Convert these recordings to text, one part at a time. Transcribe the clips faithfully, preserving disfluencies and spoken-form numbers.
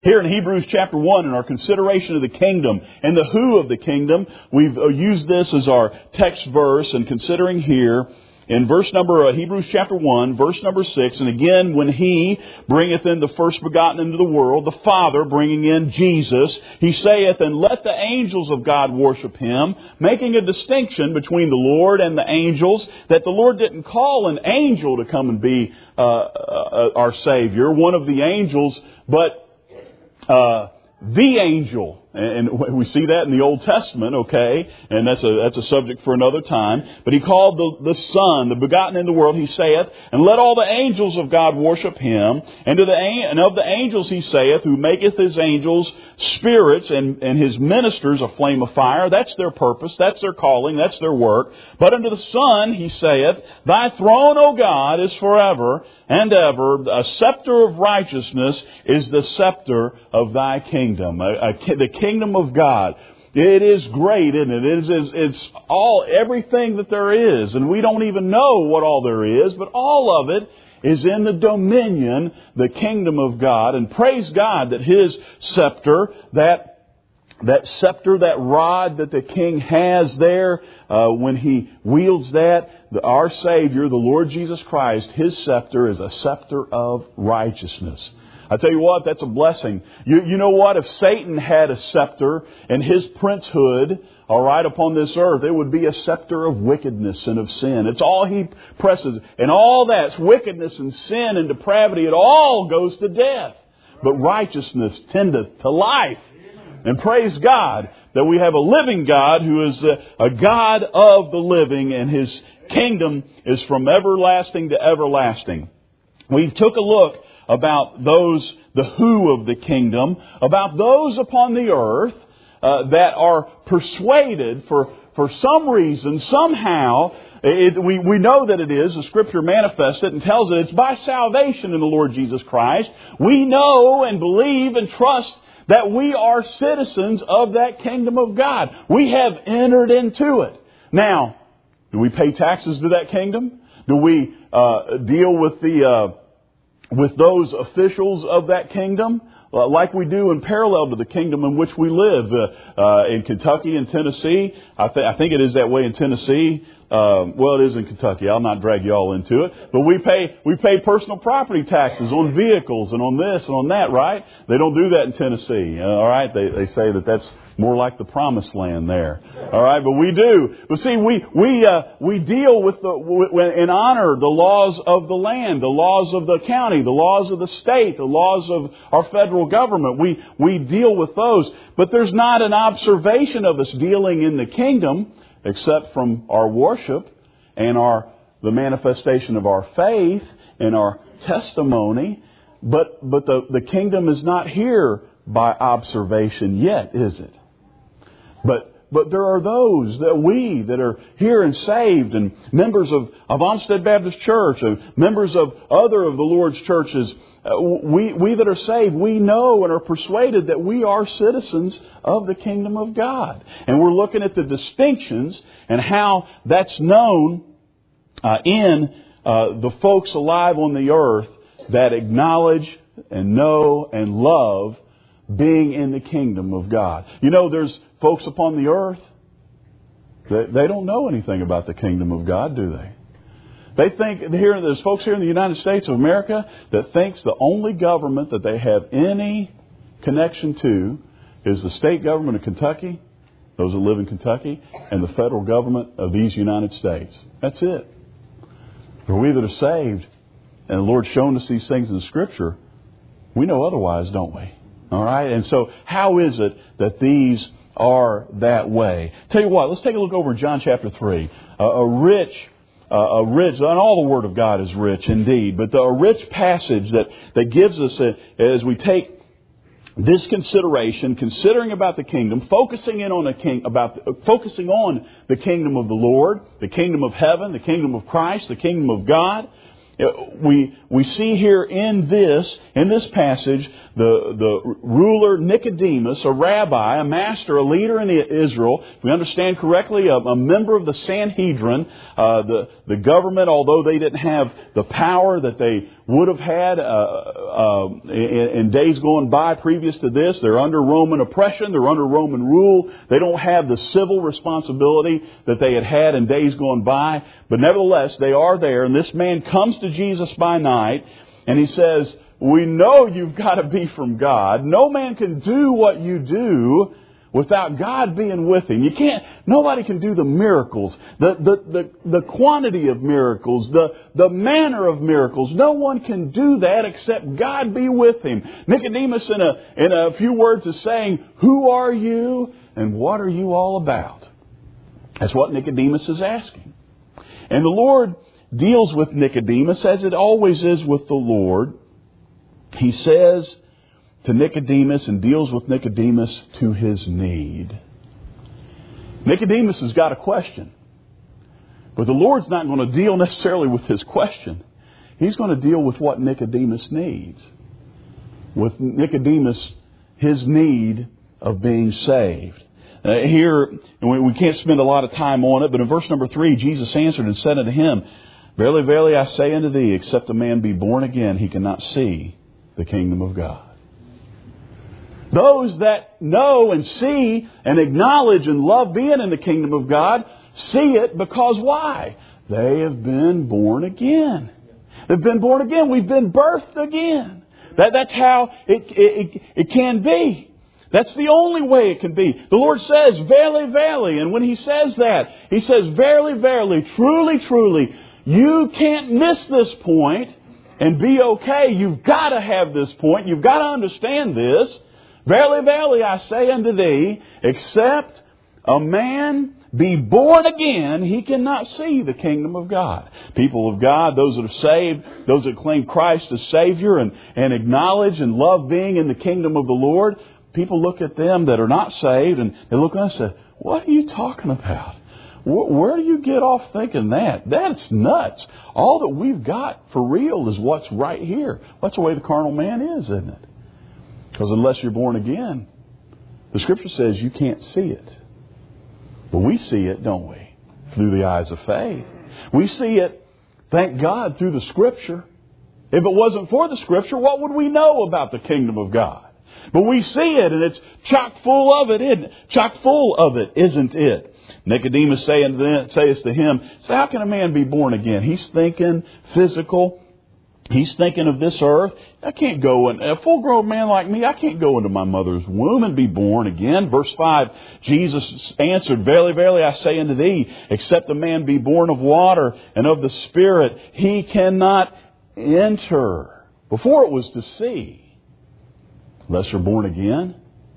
Here in Hebrews chapter one, in our consideration of the kingdom and the who of the kingdom, we've used this as our text verse, and considering here in verse number, uh, Hebrews chapter one, verse number six, and again, when He bringeth in the first begotten into the world, the Father bringing in Jesus, He saith, and let the angels of God worship Him, making a distinction between the Lord and the angels, that the Lord didn't call an angel to come and be uh, uh, our Savior, one of the angels, but Uh, the angel. And we see that in the Old Testament, okay? And that's a that's a subject for another time. But He called the, the Son, the begotten in the world, He saith, and let all the angels of God worship Him. And to the and of the angels He saith, who maketh His angels spirits and, and His ministers a flame of fire. That's their purpose. That's their calling. That's their work. But unto the Son He saith, Thy throne, O God, is forever and ever. A scepter of righteousness is the scepter of Thy kingdom. A, a, the kingdom of God. It is great, isn't it? It is, it's, it's all, everything that there is. And we don't even know what all there is, but all of it is in the dominion, the kingdom of God. And praise God that His scepter, that That scepter, that rod that the King has there, uh, when He wields that, the, our Savior, the Lord Jesus Christ, His scepter is a scepter of righteousness. I tell you what, that's a blessing. You, you know what? If Satan had a scepter and his princehood, all right, upon this earth, it would be a scepter of wickedness and of sin. It's all he presses. And all that's wickedness and sin and depravity, it all goes to death. But righteousness tendeth to life. And praise God that we have a living God who is a, a God of the living, and His kingdom is from everlasting to everlasting. We took a look about those, the who of the kingdom, about those upon the earth uh, that are persuaded for, for some reason, somehow, it, we, we know that it is, the Scripture manifests it and tells it, it's by salvation in the Lord Jesus Christ. We know and believe and trust that we are citizens of that kingdom of God. We have entered into it. Now, do we pay taxes to that kingdom? Do we uh, deal with the uh, with those officials of that kingdom uh, like we do in parallel to the kingdom in which we live uh, uh, in Kentucky and Tennessee? I, th- I think it is that way in Tennessee. Um, well, it is in Kentucky. I'll not drag you all into it. But we pay we pay personal property taxes on vehicles and on this and on that, right? They don't do that in Tennessee. Uh, all right, they they say that that's more like the promised land there. All right, but we do. But see, we we uh, we deal with the with, and honor the laws of the land, the laws of the county, the laws of the state, the laws of our federal government. We we deal with those. But there's not an observation of us dealing in the kingdom, except from our worship and our the manifestation of our faith and our testimony. But but the, the kingdom is not here by observation yet, is it? But but there are those that we that are here and saved, and members of, of Onstead Baptist Church, and members of other of the Lord's churches. Uh, we we that are saved, we know and are persuaded that we are citizens of the kingdom of God. And we're looking at the distinctions and how that's known uh, in uh, the folks alive on the earth that acknowledge and know and love being in the kingdom of God. You know, there's folks upon the earth that they don't know anything about the kingdom of God, do they? They think, here there's folks here in the United States of America that thinks the only government that they have any connection to is the state government of Kentucky, those that live in Kentucky, and the federal government of these United States. That's it. For we that are saved, and the Lord's shown us these things in the Scripture, we know otherwise, don't we? All right? And so how is it that these are that way? Tell you what, let's take a look over in John chapter three. Uh, a rich, uh, a rich, and all the Word of God is rich indeed, but the, a rich passage that, that gives us, a, as we take this consideration, considering about the kingdom, focusing in on the king, about uh, focusing on the kingdom of the Lord, the kingdom of heaven, the kingdom of Christ, the kingdom of God. We we see here in this in this passage the the ruler Nicodemus, a rabbi, a master, a leader in Israel. If we understand correctly, a, a member of the Sanhedrin, uh, the the government. Although they didn't have the power that they would have had uh, uh, in, in days going by previous to this, they're under Roman oppression. They're under Roman rule. They don't have the civil responsibility that they had had in days going by. But nevertheless, they are there, and this man comes to Jesus by night, and he says, "We know you've got to be from God. No man can do what you do without God being with him." You can't, nobody can do the miracles, the, the, the, the quantity of miracles, the, the manner of miracles. No one can do that except God be with him. Nicodemus, in a, in a few words, is saying, "Who are you and what are you all about?" That's what Nicodemus is asking. And the Lord deals with Nicodemus as it always is with the Lord. He says to Nicodemus and deals with Nicodemus to his need. Nicodemus has got a question. But the Lord's not going to deal necessarily with his question. He's going to deal with what Nicodemus needs. With Nicodemus, his need of being saved. Uh, here, and we, we can't spend a lot of time on it, but in verse number three, Jesus answered and said unto him, "Verily, verily, I say unto thee, except a man be born again, he cannot see the kingdom of God." Those that know and see and acknowledge and love being in the kingdom of God see it because why? They have been born again. They've been born again. We've been birthed again. That, that's how it, it, it can be. That's the only way it can be. The Lord says, "Verily, verily." And when He says that, He says, "Verily, verily, truly, truly." You can't miss this point and be okay. You've got to have this point. You've got to understand this. "Verily, verily, I say unto thee, except a man be born again, he cannot see the kingdom of God." People of God, those that are saved, those that claim Christ as Savior and, and acknowledge and love being in the kingdom of the Lord, people look at them that are not saved and they look at us and say, "What are you talking about? Where do you get off thinking that? That's nuts. All that we've got for real is what's right here." That's the way the carnal man is, isn't it? Because unless you're born again, the Scripture says you can't see it. But we see it, don't we? Through the eyes of faith. We see it, thank God, through the Scripture. If it wasn't for the Scripture, what would we know about the kingdom of God? But we see it, and it's chock full of it, isn't it? Chock full of it, isn't it? Nicodemus says to him, "So how can a man be born again?" He's thinking physical. He's thinking of this earth. I can't go in, a full-grown man like me, I can't go into my mother's womb and be born again. Verse five, Jesus answered, "Verily, verily, I say unto thee, except a man be born of water and of the Spirit, he cannot enter." Before it was to see, unless you're born again.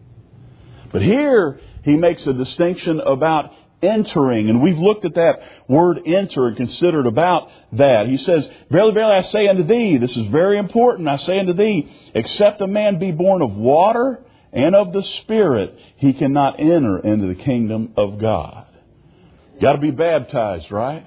But here he makes a distinction about entering. And we've looked at that word enter and considered about that. He says, "Verily, verily, I say unto thee," this is very important, "I say unto thee, except a man be born of water and of the Spirit, he cannot enter into the kingdom of God." Got to be baptized, right?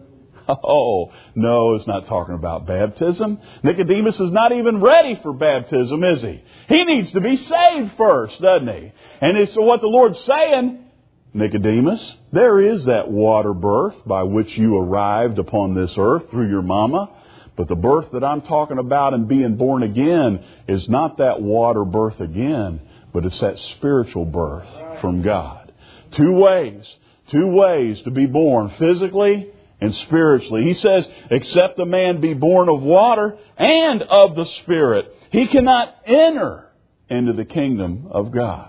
Oh, no, it's not talking about baptism. Nicodemus is not even ready for baptism, is he? He needs to be saved first, doesn't he? And it's what the Lord's saying, "Nicodemus, there is that water birth by which you arrived upon this earth through your mama. But the birth that I'm talking about and being born again is not that water birth again, but it's that spiritual birth from God." Two ways, two ways to be born, physically and spiritually. He says, "Except a man be born of water and of the Spirit, he cannot enter into the kingdom of God."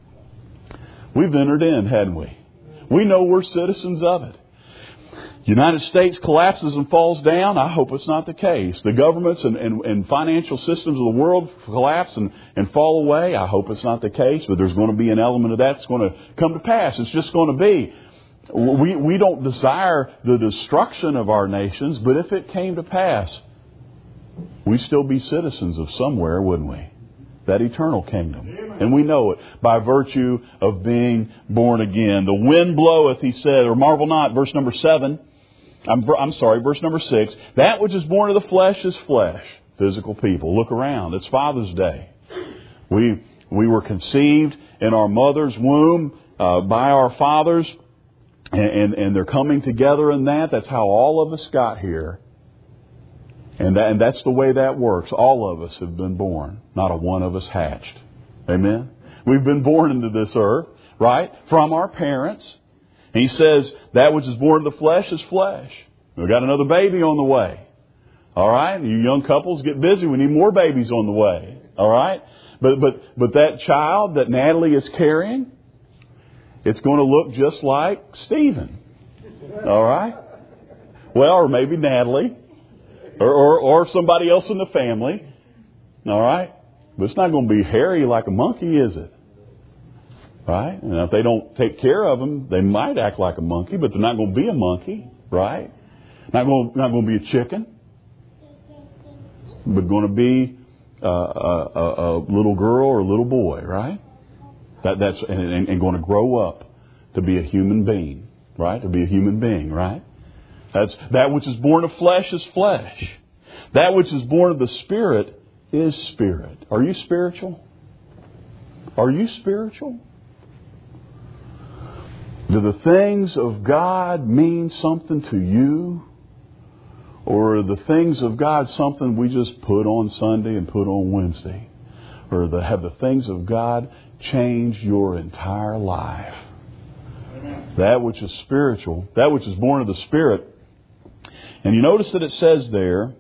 We've entered in, hadn't we? We know we're citizens of it. United States collapses and falls down. I hope it's not the case. The governments and, and, and financial systems of the world collapse and, and fall away. I hope it's not the case, but there's going to be an element of that that's going to come to pass. It's just going to be. We, we don't desire the destruction of our nations, but if it came to pass, we'd still be citizens of somewhere, wouldn't we? That eternal kingdom. And we know it by virtue of being born again. "The wind bloweth," he said, or marvel not, verse number seven. I'm, I'm sorry, verse number six. That which is born of the flesh is flesh. Physical people. Look around. It's Father's Day. We we were conceived in our mother's womb uh, by our fathers, and, and, and they're coming together in that. That's how all of us got here. And, that, and that's the way that works. All of us have been born. Not a one of us hatched. Amen? We've been born into this earth, right? From our parents. And he says, that which is born of the flesh is flesh. We've got another baby on the way. All right? You young couples, get busy. We need more babies on the way. All right? But, but, but that child that Natalie is carrying, it's going to look just like Stephen. All right? Well, or maybe Natalie. Or, or, or somebody else in the family. All right? But it's not going to be hairy like a monkey, is it? Right? And if they don't take care of them, they might act like a monkey, but they're not going to be a monkey. Right? Not going, not going to be a chicken. But going to be a, a, a, a little girl or a little boy. Right? That, that's and, and going to grow up to be a human being. Right? To be a human being. Right? That's that which is born of flesh is flesh. That which is born of the Spirit is spirit. Are you spiritual? Are you spiritual? Do the things of God mean something to you? Or are the things of God something we just put on Sunday and put on Wednesday? Or the, have the things of God changed your entire life? Amen. That which is spiritual, that which is born of the Spirit. And you notice that it says there,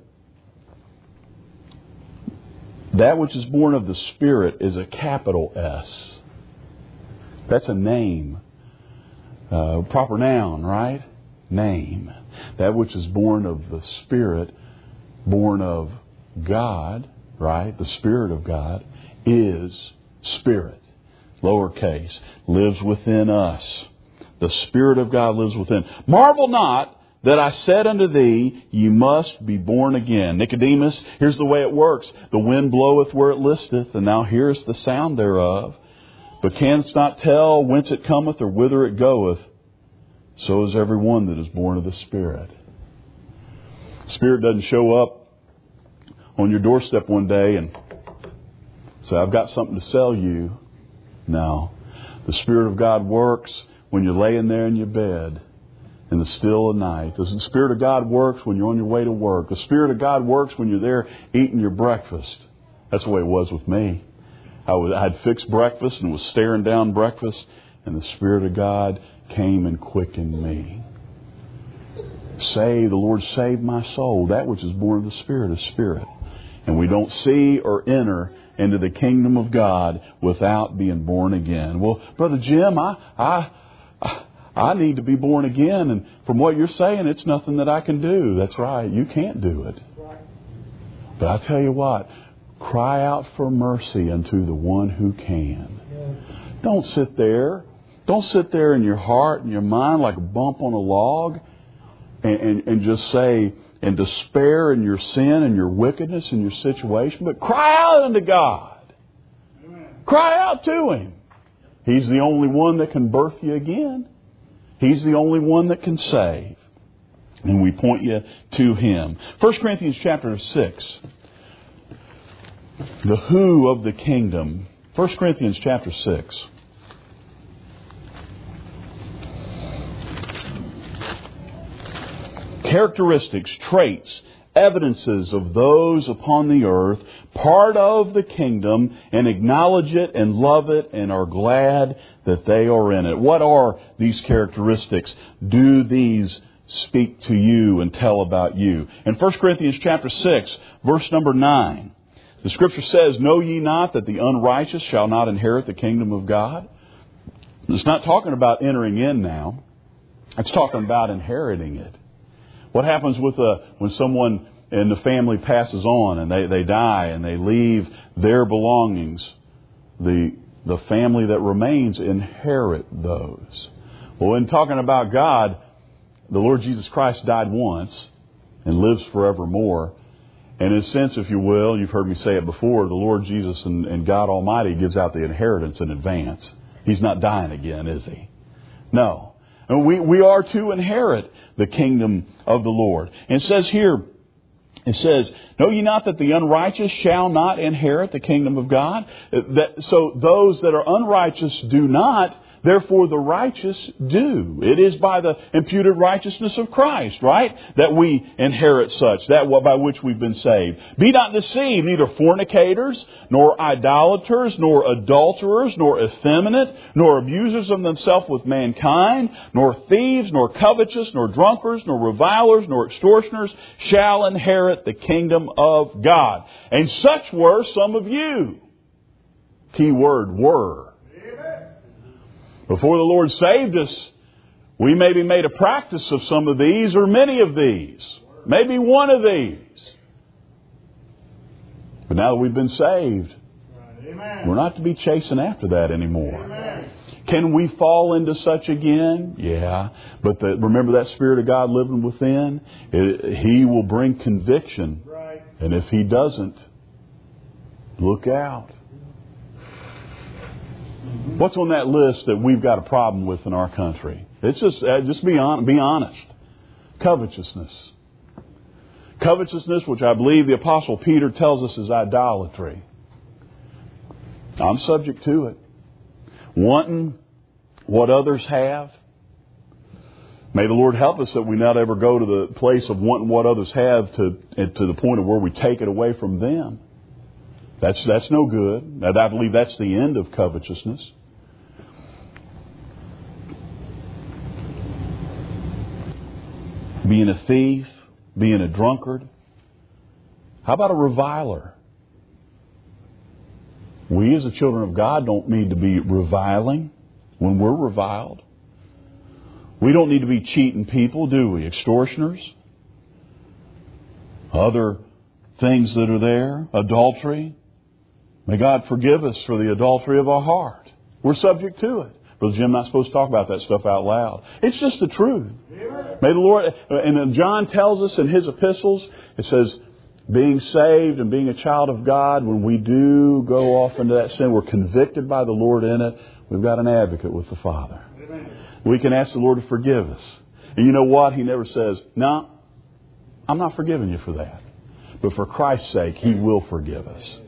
that which is born of the Spirit is a capital S. That's a name. Uh, proper noun, right? Name. That which is born of the Spirit, born of God, right? The Spirit of God is Spirit. Lowercase. Lives within us. The Spirit of God lives within. Marvel not that I said unto thee, ye must be born again. Nicodemus, here's the way it works. The wind bloweth where it listeth, and thou hearest the sound thereof, but canst not tell whence it cometh or whither it goeth. So is every one that is born of the Spirit. Spirit doesn't show up on your doorstep one day and say, I've got something to sell you. No. The Spirit of God works when you're laying there in your bed in the still of night. The Spirit of God works when you're on your way to work. The Spirit of God works when you're there eating your breakfast. That's the way it was with me. I, was, I had fixed breakfast and was staring down breakfast, and the Spirit of God came and quickened me. Say, the Lord saved my soul. That which is born of the Spirit is Spirit. And we don't see or enter into the kingdom of God without being born again. Well, Brother Jim, I, I, I I need to be born again, and from what you're saying, it's nothing that I can do. That's right. You can't do it. But I tell you what, cry out for mercy unto the one who can. Don't sit there. Don't sit there in your heart and your mind like a bump on a log and, and, and just say, and despair in your sin and your wickedness and your situation. But cry out unto God. Cry out to Him. He's the only one that can birth you again. He's the only one that can save. And we point you to Him. First Corinthians chapter six. The who of the kingdom. First Corinthians chapter six. Characteristics, traits, evidences of those upon the earth, part of the kingdom, and acknowledge it and love it and are glad that they are in it. What are these characteristics? Do these speak to you and tell about you? In First Corinthians chapter six, verse number nine, the Scripture says, know ye not that the unrighteous shall not inherit the kingdom of God? It's not talking about entering in now. It's talking about inheriting it. What happens with a, when someone in the family passes on and they, they die and they leave their belongings? The, the family that remains inherit those. Well, in talking about God, the Lord Jesus Christ died once and lives forevermore. And in a sense, if you will, you've heard me say it before, the Lord Jesus and, and God Almighty gives out the inheritance in advance. He's not dying again, is He? No. And we, we are to inherit the kingdom of the Lord. And it says here, it says, know ye not that the unrighteous shall not inherit the kingdom of God? That, so those that are unrighteous do not, therefore the righteous do. It is by the imputed righteousness of Christ, right, that we inherit such, that by which we've been saved. Be not deceived, neither fornicators, nor idolaters, nor adulterers, nor effeminate, nor abusers of themselves with mankind, nor thieves, nor covetous, nor drunkards, nor revilers, nor extortioners shall inherit the kingdom of God. And such were some of you. Key word, were. Before the Lord saved us, we maybe made a practice of some of these or many of these. Maybe one of these. But now that we've been saved, we're not to be chasing after that anymore. Can we fall into such again? Yeah. But the, remember that Spirit of God living within? It, He will bring conviction. And if He doesn't, look out. What's on that list that we've got a problem with in our country? It's just, uh, just be, on, be honest. Covetousness. Covetousness, which I believe the Apostle Peter tells us is idolatry. I'm subject to it. Wanting what others have. May the Lord help us that we not ever go to the place of wanting what others have to, to the point of where we take it away from them. That's that's no good. And I believe that's the end of covetousness. Being a thief, being a drunkard. How about a reviler? We as the children of God don't need to be reviling when we're reviled. We don't need to be cheating people, do we? Extortioners. Other things that are there. Adultery. May God forgive us for the adultery of our heart. We're subject to it. Brother Jim, not supposed to talk about that stuff out loud. It's just the truth. May the Lord, and John tells us in his epistles, it says, being saved and being a child of God, when we do go off into that sin, we're convicted by the Lord in it. We've got an advocate with the Father. We can ask the Lord to forgive us. And you know what? He never says, no, I'm not forgiving you for that. But for Christ's sake, He will forgive us.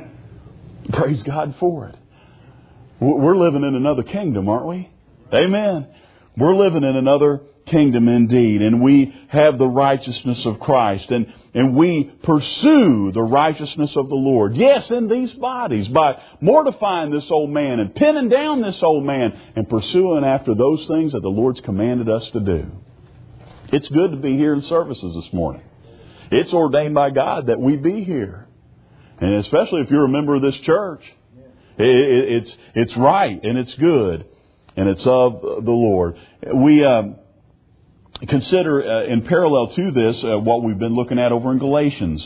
Praise God for it. We're living in another kingdom, aren't we? Amen. We're living in another kingdom indeed. And we have the righteousness of Christ. And, and we pursue the righteousness of the Lord. Yes, in these bodies. By mortifying this old man and pinning down this old man. And pursuing after those things that the Lord's commanded us to do. It's good to be here in services this morning. It's ordained by God that we be here. And especially if you're a member of this church, it, it, it's it's right and it's good and it's of the Lord. We um, consider uh, in parallel to this uh, what we've been looking at over in Galatians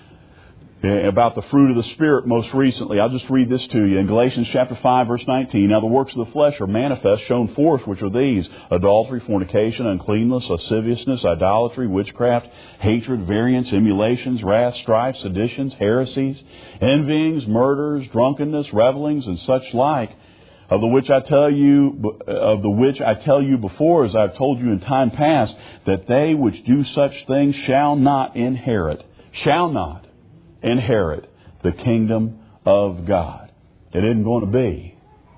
uh, about the fruit of the Spirit most recently. I'll just read this to you. In Galatians chapter five, verse nineteen, now the works of the flesh are manifest, shown forth, which are these: adultery, fornication, uncleanness, lasciviousness, idolatry, witchcraft, hatred, variance, emulations, wrath, strife, seditions, heresies, envyings, murders, drunkenness, revelings, and such like, of the which I tell you, of the which I tell you before, as I've told you in time past, that they which do such things shall not inherit, shall not inherit the kingdom of God. It isn't going to be.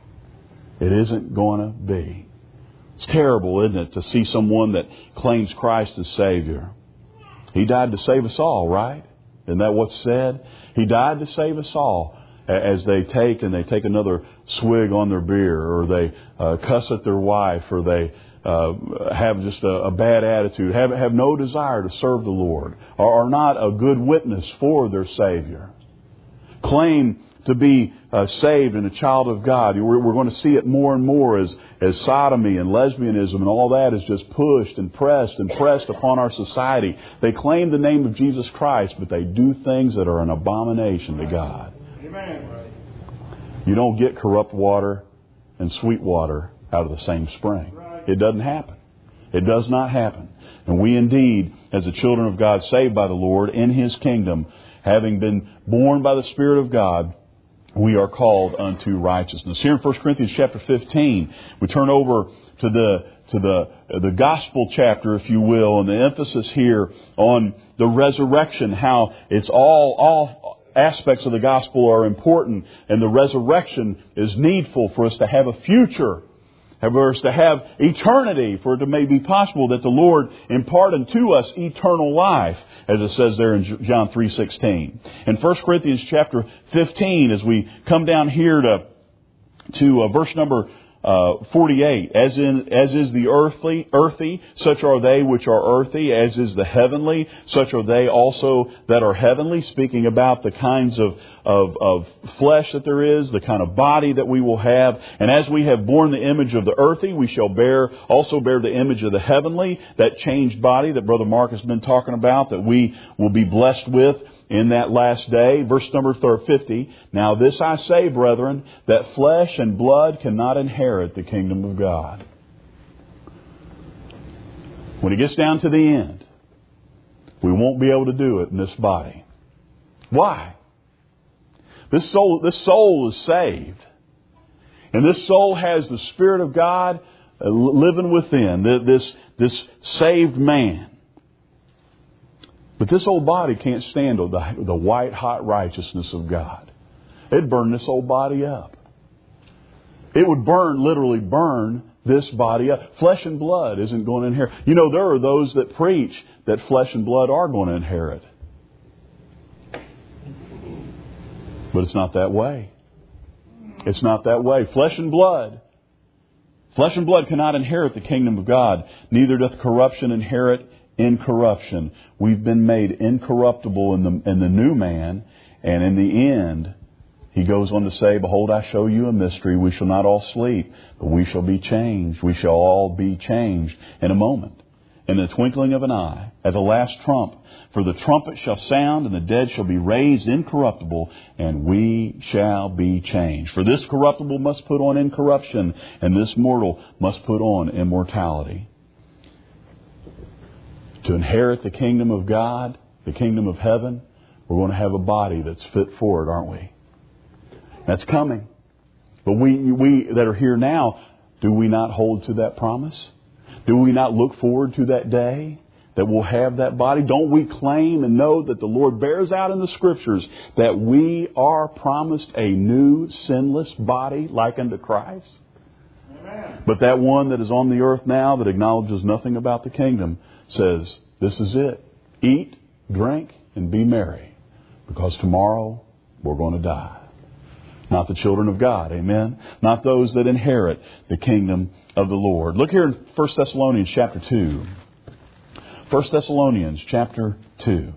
It isn't going to be. It's terrible, isn't it, to see someone that claims Christ as Savior. He died to save us all, right? Isn't that what's said? He died to save us all. As they take and they take another swig on their beer, or they uh, cuss at their wife, or they uh, have just a, a bad attitude, have have no desire to serve the Lord, or are not a good witness for their Savior. Claim to be uh, saved and a child of God. We're, we're going to see it more and more as, as sodomy and lesbianism and all that is just pushed and pressed and pressed upon our society. They claim the name of Jesus Christ, but they do things that are an abomination to God. Amen. You don't get corrupt water and sweet water out of the same spring. It doesn't happen. It does not happen. And we indeed, as the children of God, saved by the Lord in His kingdom, having been born by the Spirit of God, we are called unto righteousness. Here in First Corinthians chapter fifteen, we turn over to the to the the gospel chapter, if you will, and the emphasis here on the resurrection, how it's all all aspects of the gospel are important, and the resurrection is needful for us to have a future, for us to have eternity, for it to may be possible that the Lord impart unto us eternal life, as it says there in John three sixteen. In First Corinthians chapter fifteen, as we come down here to to uh, verse number Uh, forty-eight, as in, as is the earthly, earthy, such are they which are earthy, as is the heavenly, such are they also that are heavenly, speaking about the kinds of, of, of flesh that there is, the kind of body that we will have. And as we have borne the image of the earthy, we shall bear, also bear the image of the heavenly, that changed body that Brother Mark has been talking about, that we will be blessed with in that last day. Verse number fifty, now this I say, brethren, that flesh and blood cannot inherit the kingdom of God. When it gets down to the end, we won't be able to do it in this body. Why? This soul, this soul is saved. And this soul has the Spirit of God living within, this, this saved man. But this old body can't stand the, the white hot righteousness of God. It'd burn this old body up. It would burn, literally burn this body up. Flesh and blood isn't going to inherit. You know, there are those that preach that flesh and blood are going to inherit. But it's not that way. It's not that way. Flesh and blood. Flesh and blood cannot inherit the kingdom of God. Neither doth corruption inherit incorruption. We've been made incorruptible in the in the new man, and in the end, he goes on to say, behold, I show you a mystery. We shall not all sleep, but we shall be changed. We shall all be changed in a moment, in the twinkling of an eye, at the last trump. For the trumpet shall sound, and the dead shall be raised incorruptible, and we shall be changed. For this corruptible must put on incorruption, and this mortal must put on immortality. To inherit the kingdom of God, the kingdom of heaven, we're going to have a body that's fit for it, aren't we? That's coming. But we, we that are here now, do we not hold to that promise? Do we not look forward to that day that we'll have that body? Don't we claim and know that the Lord bears out in the Scriptures that we are promised a new sinless body like unto Christ? Amen. But that one that is on the earth now that acknowledges nothing about the kingdom says, this is it. Eat, drink, and be merry, because tomorrow we're going to die. Not the children of God, amen? Not those that inherit the kingdom of the Lord. Look here in First Thessalonians chapter two. First Thessalonians chapter two.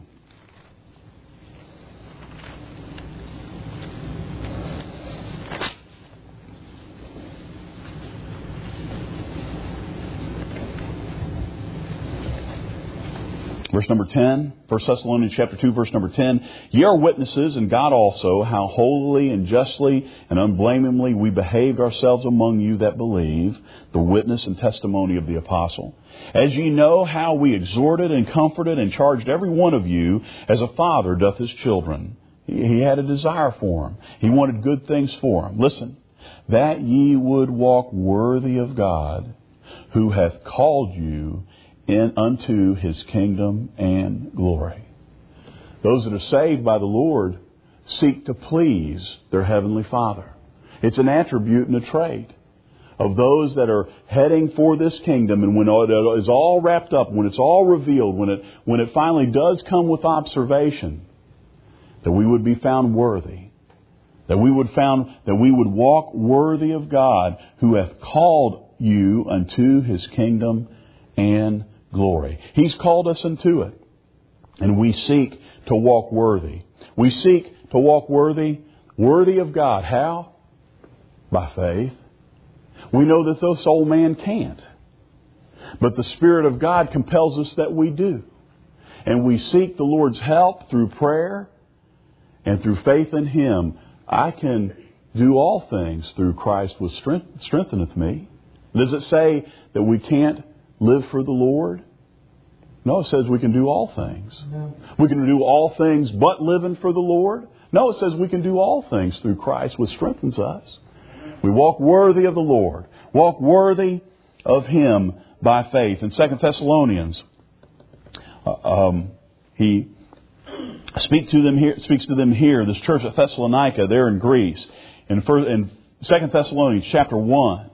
Verse number ten, First Thessalonians chapter two, verse number ten. Ye are witnesses, and God also, how holily and justly and unblameably we behaved ourselves among you that believe, the witness and testimony of the apostle. As ye know how we exhorted and comforted and charged every one of you as a father doth his children. He had a desire for them. He wanted good things for them. Listen, that ye would walk worthy of God, who hath called you in unto His kingdom and glory. Those that are saved by the Lord seek to please their Heavenly Father. It's an attribute and a trait of those that are heading for this kingdom. And when it is all wrapped up, when it's all revealed, when it, when it finally does come with observation, that we would be found worthy. That we would found, that we would walk worthy of God, who hath called you unto His kingdom and glory. He's called us into it. And we seek to walk worthy. We seek to walk worthy, worthy of God. How? By faith. We know that this old man can't. But the Spirit of God compels us that we do. And we seek the Lord's help through prayer and through faith in Him. I can do all things through Christ which strengtheneth me. Does it say that we can't live for the Lord? No, it says we can do all things. No. We can do all things but living for the Lord. No, it says we can do all things through Christ, which strengthens us. We walk worthy of the Lord. Walk worthy of Him by faith. In Second Thessalonians, uh, um, he speak to them here, speaks to them here, this church at Thessalonica, there in Greece. In, in Second Thessalonians chapter one,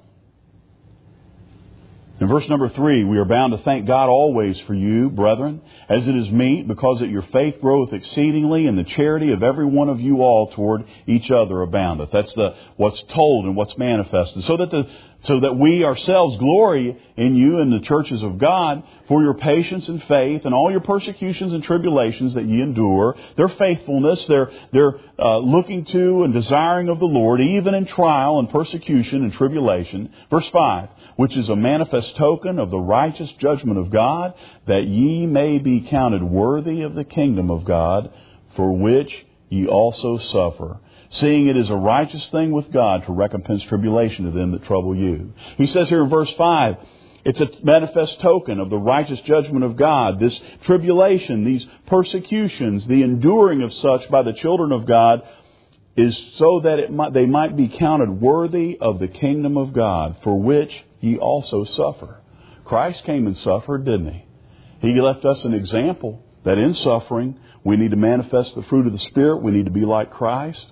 in verse number three, we are bound to thank God always for you, brethren, as it is meet, because that your faith groweth exceedingly, and the charity of every one of you all toward each other aboundeth. That's the what's told and what's manifested. So that the so that we ourselves glory in you and the churches of God for your patience and faith and all your persecutions and tribulations that ye endure, their faithfulness, their their uh, looking to and desiring of the Lord, even in trial and persecution and tribulation. Verse five, which is a manifest token of the righteous judgment of God, that ye may be counted worthy of the kingdom of God, for which ye also suffer, seeing it is a righteous thing with God to recompense tribulation to them that trouble you. He says here in verse five, it's a manifest token of the righteous judgment of God. This tribulation, these persecutions, the enduring of such by the children of God is so that it might, they might be counted worthy of the kingdom of God, for which ye also suffer. Christ came and suffered, didn't He? He left us an example that in suffering we need to manifest the fruit of the Spirit. We need to be like Christ.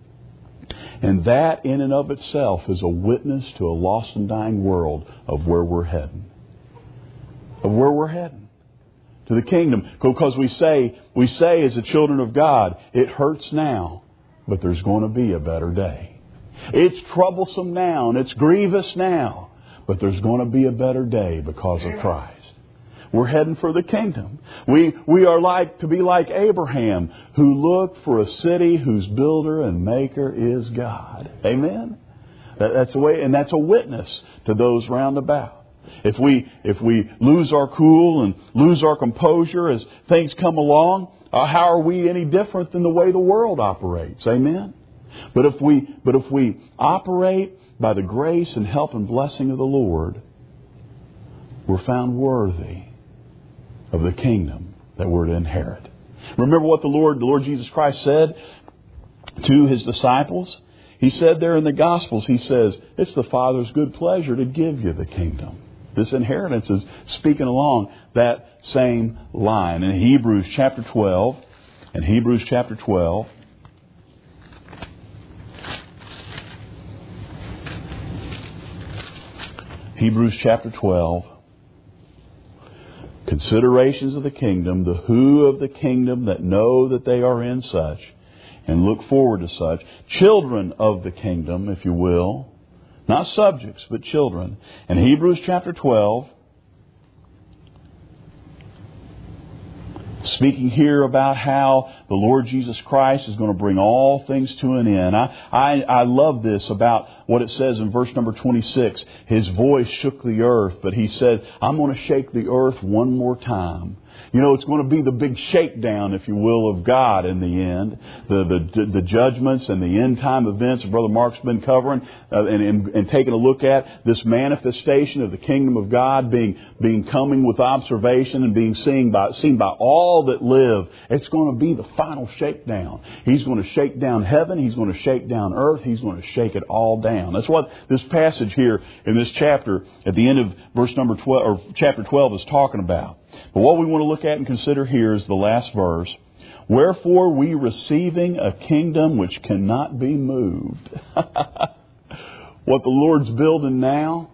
And that in and of itself is a witness to a lost and dying world of where we're heading. Of where we're heading. To the kingdom. Because we say, we say as the children of God, it hurts now, but there's going to be a better day. It's troublesome now and it's grievous now, but there's going to be a better day because of Christ. We're heading for the kingdom. We we are like to be like Abraham, who looked for a city whose builder and maker is God. Amen. That, that's the way, and that's a witness to those round about. If we if we lose our cool and lose our composure as things come along, uh, how are we any different than the way the world operates? Amen. But if we but if we operate by the grace and help and blessing of the Lord, we're found worthy of the kingdom that we're to inherit. Remember what the Lord, the Lord Jesus Christ said to His disciples? He said there in the Gospels, He says, it's the Father's good pleasure to give you the kingdom. This inheritance is speaking along that same line. In Hebrews chapter twelve, in Hebrews chapter twelve, Hebrews chapter twelve, considerations of the kingdom, the who of the kingdom that know that they are in such and look forward to such. Children of the kingdom, if you will. Not subjects, but children. In Hebrews chapter twelve, speaking here about how the Lord Jesus Christ is going to bring all things to an end. I, I, I love this about what it says in verse number twenty-six. His voice shook the earth, but He said, I'm going to shake the earth one more time. You know, it's going to be the big shakedown, if you will, of God in the end. The the, the judgments and the end time events Brother Mark's been covering uh, and, and, and taking a look at. This manifestation of the kingdom of God being being coming with observation and being seen by, seen by all that live. It's going to be the final shakedown. He's going to shake down heaven. He's going to shake down earth. He's going to shake it all down. That's what this passage here in this chapter at the end of verse number twelve or chapter twelve is talking about. But what we want to look at and consider here is the last verse. Wherefore we receiving a kingdom which cannot be moved. What the Lord's building now,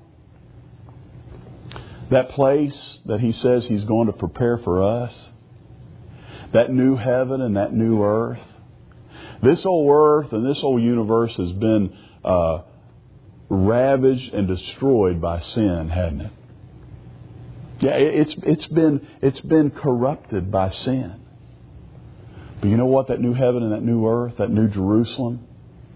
that place that He says He's going to prepare for us, that new heaven and that new earth. This old earth and this old universe has been uh, ravaged and destroyed by sin, hasn't it? Yeah, it's it's been it's been corrupted by sin. But you know what? That new heaven and that new earth, that new Jerusalem,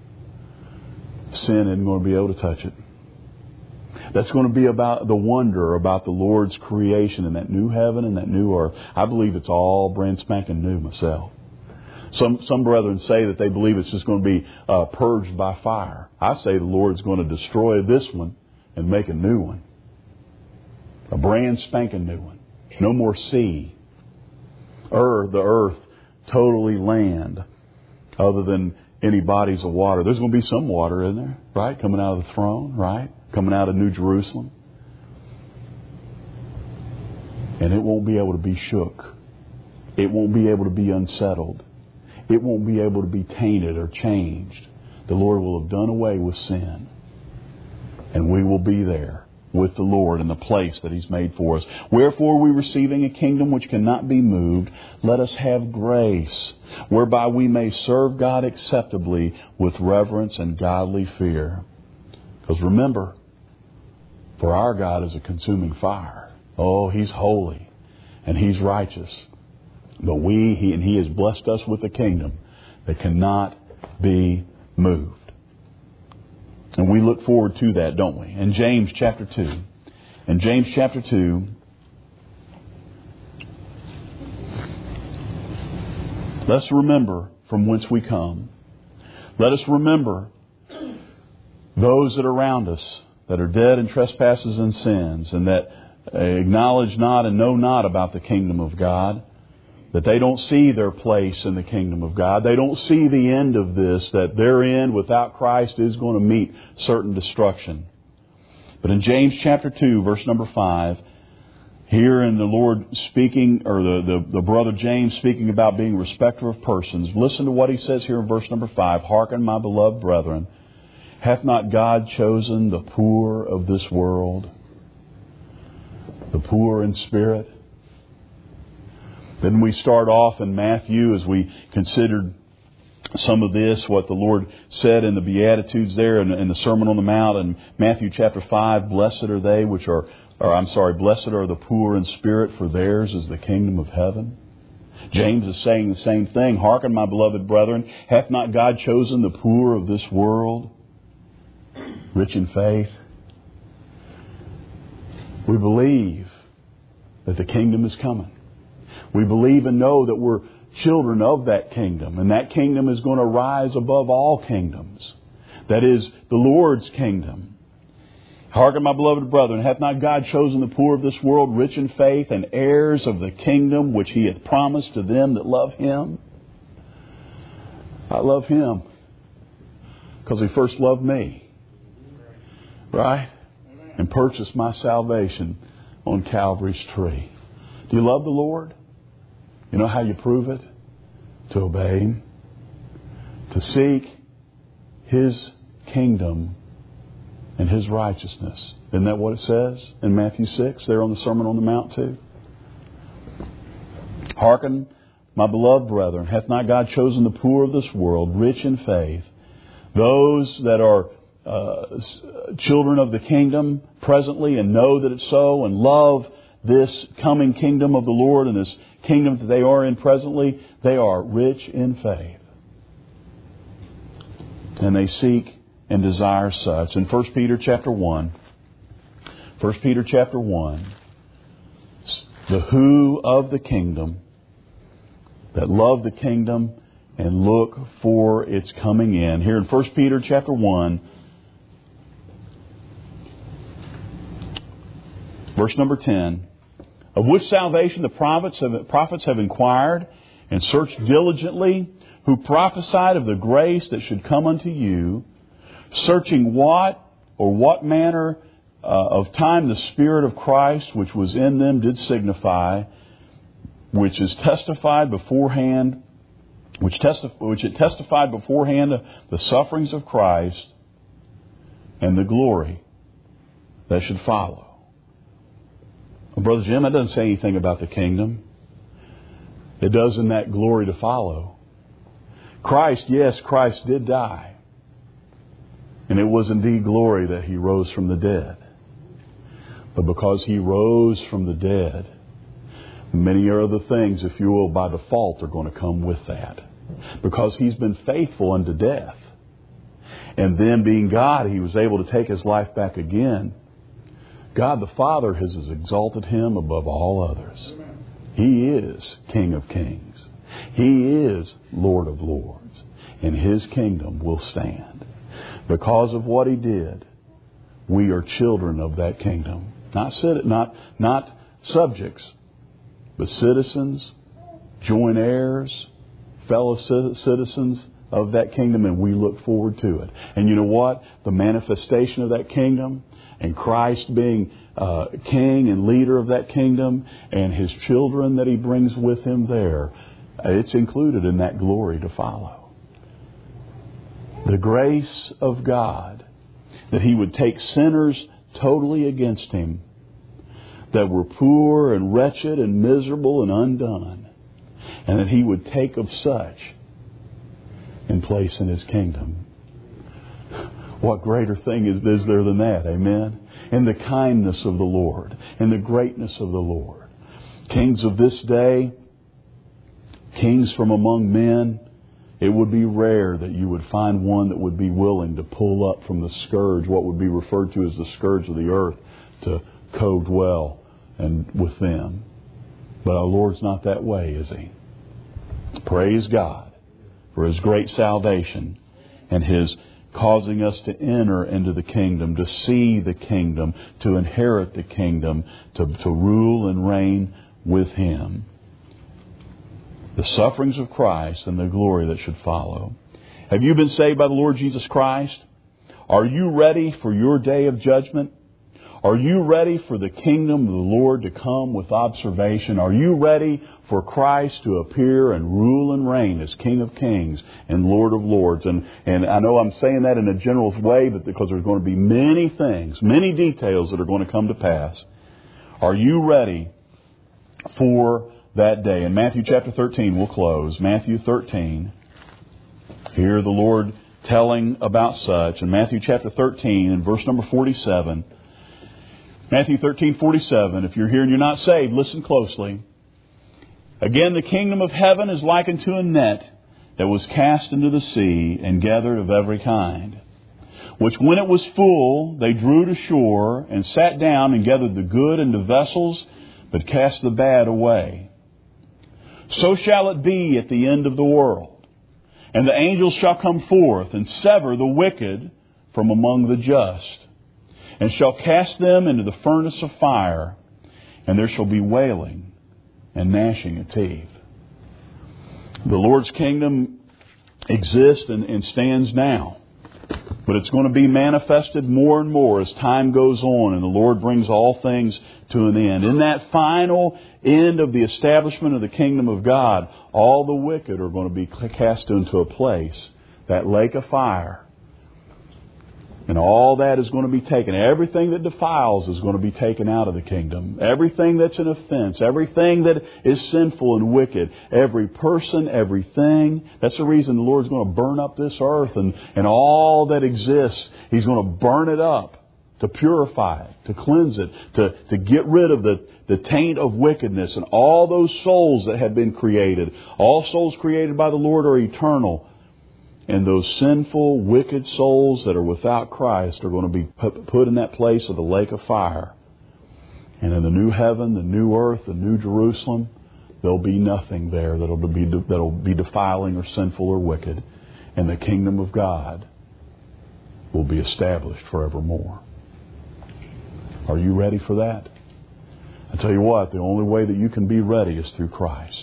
sin isn't going to be able to touch it. That's going to be about the wonder about the Lord's creation and that new heaven and that new earth. I believe it's all brand spanking new myself. Some some brethren say that they believe it's just going to be uh, purged by fire. I say the Lord's going to destroy this one and make a new one. A brand spanking new one. No more sea. Earth, the earth, totally land. other than any bodies of water. There's going to be some water in there, right? Coming out of the throne, right? Coming out of New Jerusalem. And it won't be able to be shook. It won't be able to be unsettled. It won't be able to be tainted or changed. The Lord will have done away with sin. And we will be there with the Lord in the place that He's made for us. Wherefore, we receiving a kingdom which cannot be moved, let us have grace, whereby we may serve God acceptably with reverence and godly fear. Because remember, for our God is a consuming fire. Oh, He's holy and He's righteous. But we, He, and He has blessed us with a kingdom that cannot be moved. And we look forward to that, don't we? In James chapter two. In James chapter two, let's remember from whence we come. Let us remember those that are around us that are dead in trespasses and sins, and that acknowledge not and know not about the kingdom of God. That they don't see their place in the kingdom of God. They don't see the end of this, that their end without Christ is going to meet certain destruction. But in James chapter two, verse number five, here in the Lord speaking, or the, the, the brother James speaking about being respecter of persons, listen to what he says here in verse number five. Hearken, my beloved brethren, hath not God chosen the poor of this world, the poor in spirit? Then we start off in Matthew as we considered some of this, what the Lord said in the Beatitudes there in, in the Sermon on the Mount in Matthew chapter five. Blessed are they which are, or I'm sorry, blessed are the poor in spirit, for theirs is the kingdom of heaven. James is saying the same thing. Hearken, my beloved brethren, hath not God chosen the poor of this world, rich in faith? We believe that the kingdom is coming. We believe and know that we're children of that kingdom. And that kingdom is going to rise above all kingdoms. That is the Lord's kingdom. Hearken, my beloved brethren, hath not God chosen the poor of this world, rich in faith, and heirs of the kingdom which He hath promised to them that love Him? I love Him because He first loved me. Right? And purchased my salvation on Calvary's tree. Do you love the Lord? You know how you prove it? To obey Him. To seek His kingdom and His righteousness. Isn't that what it says in Matthew six, there on the Sermon on the Mount too? Hearken, my beloved brethren, hath not God chosen the poor of this world, rich in faith, those that are uh, children of the kingdom presently and know that it's so, and love this coming kingdom of the Lord and this kingdom that they are in presently? They are rich in faith. And they seek and desire such. In First Peter chapter one, First Peter chapter one, the who of the kingdom, that love the kingdom and look for its coming in. Here in First Peter chapter one, verse number ten, of which salvation the prophets have, prophets have inquired and searched diligently, who prophesied of the grace that should come unto you, searching what or what manner uh, of time the Spirit of Christ which was in them did signify, which is testified beforehand, which, testif- which it testified beforehand of the sufferings of Christ and the glory that should follow. Well, Brother Jim, that doesn't say anything about the kingdom. It does in that glory to follow. Christ, yes, Christ did die. And it was indeed glory that He rose from the dead. But because He rose from the dead, many other things, if you will, by default are going to come with that. Because He's been faithful unto death. And then being God, He was able to take His life back again. God the Father has exalted Him above all others. Amen. He is King of kings. He is Lord of lords. And His kingdom will stand. Because of what He did, we are children of that kingdom. Not, not, not subjects, but citizens, joint heirs, fellow citizens of that kingdom, and we look forward to it. And you know what? The manifestation of that kingdom and Christ being uh, king and leader of that kingdom and His children that He brings with Him there, it's included in that glory to follow. The grace of God, that He would take sinners totally against Him, that were poor and wretched and miserable and undone, and that He would take of such and place in His kingdom. What greater thing is, is there than that? Amen? And the kindness of the Lord and the greatness of the Lord. Kings of this day, kings from among men, it would be rare that you would find one that would be willing to pull up from the scourge, what would be referred to as the scourge of the earth, to co-dwell and with them. But our Lord's not that way, is He? Praise God for His great salvation and His causing us to enter into the kingdom, to see the kingdom, to inherit the kingdom, to, to rule and reign with Him. The sufferings of Christ and the glory that should follow. Have you been saved by the Lord Jesus Christ? Are you ready for your day of judgment? Are you ready for the kingdom of the Lord to come with observation? Are you ready for Christ to appear and rule and reign as King of Kings and Lord of Lords? And, and I know I'm saying that in a general way, but because there's going to be many things, many details that are going to come to pass. Are you ready for that day? In Matthew chapter thirteen, we'll close. Matthew thirteen. Here the Lord telling about such. In Matthew chapter thirteen, in verse number forty-seven. Matthew thirteen, forty-seven. If you're here and you're not saved, listen closely. Again, the kingdom of heaven is likened to a net that was cast into the sea and gathered of every kind, which when it was full, they drew to shore and sat down and gathered the good into vessels, but cast the bad away. So shall it be at the end of the world. And the angels shall come forth and sever the wicked from among the just, and shall cast them into the furnace of fire, and there shall be wailing and gnashing of teeth. The Lord's kingdom exists and, and stands now, but it's going to be manifested more and more as time goes on and the Lord brings all things to an end. In that final end of the establishment of the kingdom of God, all the wicked are going to be cast into a place, that lake of fire. And all that is going to be taken. Everything that defiles is going to be taken out of the kingdom. Everything that's an offense. Everything that is sinful and wicked. Every person, everything. That's the reason the Lord's going to burn up this earth and, and all that exists. He's going to burn it up to purify it, to cleanse it, to, to get rid of the, the taint of wickedness. And all those souls that have been created. All souls created by the Lord are eternal. And those sinful, wicked souls that are without Christ are going to be put in that place of the lake of fire. And in the new heaven, the new earth, the new Jerusalem, there'll be nothing there that'll be, that'll be defiling or sinful or wicked. And the kingdom of God will be established forevermore. Are you ready for that? I tell you what, the only way that you can be ready is through Christ.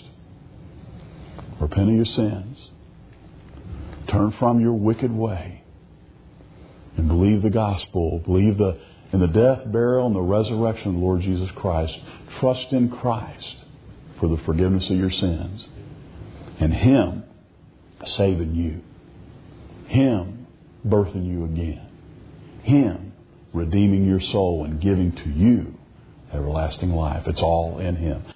Repent of your sins. Turn from your wicked way and believe the gospel. Believe the, in the death, burial, and the resurrection of the Lord Jesus Christ. Trust in Christ for the forgiveness of your sins. And Him saving you. Him birthing you again. Him redeeming your soul and giving to you everlasting life. It's all in Him.